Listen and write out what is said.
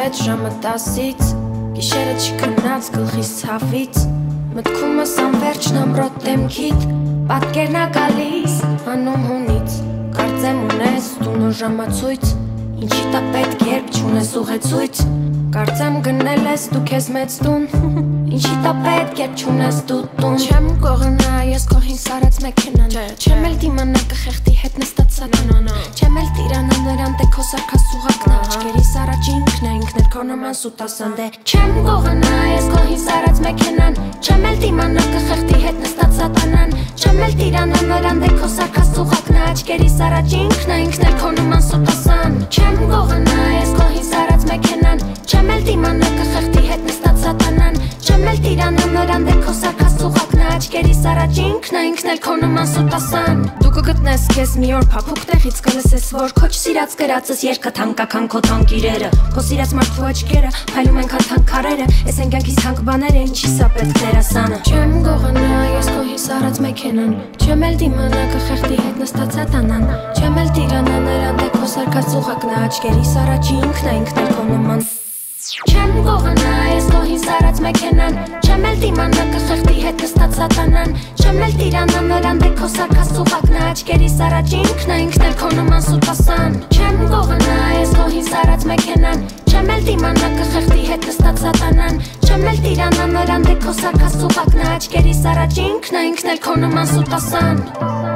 հետ ժամը 10-ից Գիշերը չքնած գլխիս ցավից Մտքում ես անվերջն ամրոտ դեմքիդ Պատկերն ա գալիս հանում հունից Կարծեմ ունես դու նոր ժամացույց Ինչի տա պետք երբ չունես ուղեցույց Կարծեմ գնել ես դու քեզ մեծ տուն Ինչի տա պետք երբ չունես դու տուն Չեմ կողնա ես քո հին սարած մեքենան Չեմ էլ դիմանա կխեղդի հետ նստած սատանան Չեմ էլ տիրանա նրան դե քո սարքած սուղակն ա Աչքերիս առաջ ինքն է ինքն էր քո նման սուտասան դե Չեմ կողնա ես քո հին սարած մեքենան Չեմ էլ դիմանա կխեղդի հետ նստած սատանան Չեմ էլ տիրանա նրան դե քո սարքած սուղակն ա Աչքերիս առաջ ինքն է ինքն էր քո նման սուտասան Չեմ կողնա ես քո հին սարած մեքենան Չեմ էլ դիմանա կխեղդի հետ նստած սատանան Չեմ էլ տիրանա նրան դե քո սարքած սուղակն ա Աչքերիս առաջ ինքն է ինքն էլ քո նման սուտասան Դու կգտնես քեզ մի օր փափուկ տեղից կլսես որ քո չսիրած գրածս երկը թանկական քո թանկ իրերը Քո սիրած մարդու աչքերը փայլում են քան թանկ քարերը Էս են կյանքիս թանկ բաները ինչի սա պետք դերասանը Չեմ գողանա ես քո հիս արած մեքենան Չեմ էլ դիմանա կխեղդի հետ նստած սատանան Չեմ էլ տիրանա նրան դե քո սարքած սուղակն ա Աչքերիս առաջ ինքն է ինքն էլ քո նման Չեմ գողանա ես քո հիս արած մեքենան Չեմ էլ դիմանա կխեղդի հետ նստած սատանան Չեմ էլ տիրանա նրան դե քո սարքած սուղակն ա Աչքերիս առաջ ինքն է ինքն էլ քո նման սուտասան Չեմ գողանա ես քո հիս արած մեքենան Չեմ էլ դիմանա կխեղդի հետ նստած սատանան Չեմ էլ տիրանա նրան դե քո սարքած սուղակն ա Աչքերիս առաջ ինքն է ինքն էլ քո նման սուտասան